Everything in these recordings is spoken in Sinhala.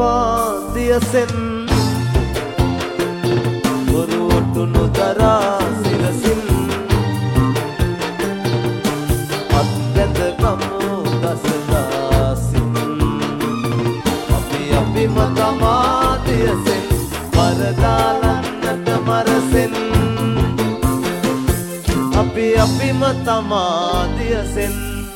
එපා දියසෙන් බොරුවට නොදරා සිරසින් අත්බැඳ ගමු දසදාසින් අපිම තමා දියසෙන් වරදාලන්නට මරසෙන් අපිම තමා දියසෙන්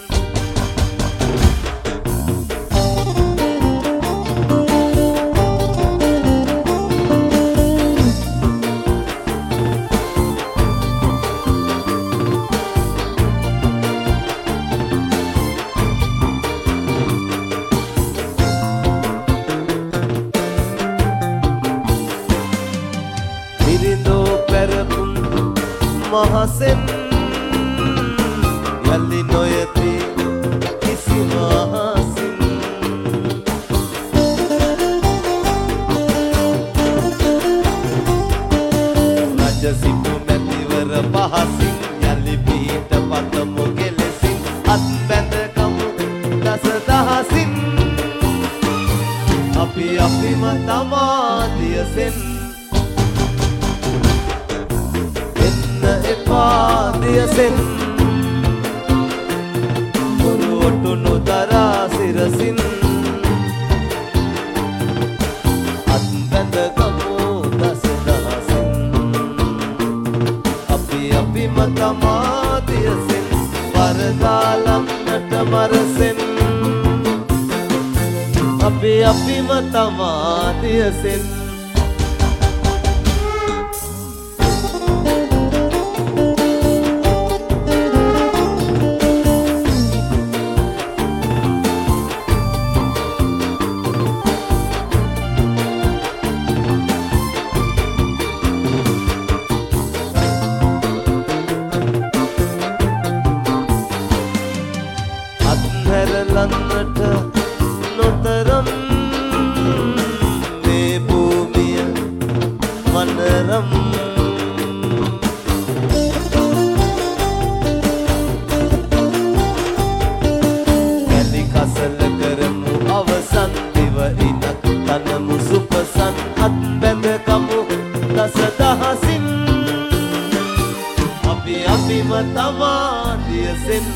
මහසෙන් යලි නොයති කිසි මහසින් රජ සිටු මැතිවර පහසින් යලි පිහිට පතමු කෙලෙසින් අත්බැඳ ගමු දසදහසින් අපිම තමා දියසෙන් එපා දියසෙන් බොරුවට නොදරා සිරසින් අත්බැඳ ගමු දසදහසින් අපිම තමා දියසෙන් වරදාලන්නට මරසෙන් අපිම තමා දියසෙන් හැරලන්නට නොතරම් මේ භූමිය මනරම් කැලි කසල කරමු අවසන් දිව ඉනක් තනමු සුපසන් අත්බැඳ ගමු දසදහසින් අපිම තමා දියසෙන්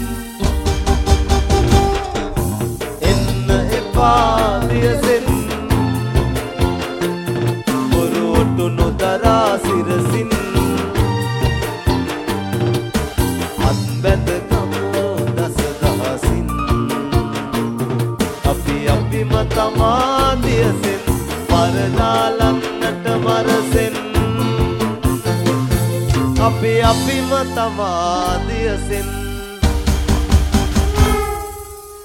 දියසෙන් බොරුවට නොදරා සිරසින් අත්බැඳ ගමු දසදහසින් අපිම තමා දියසෙන් වරදාලන්නට මරසෙන් අපිම තමා දියසෙන්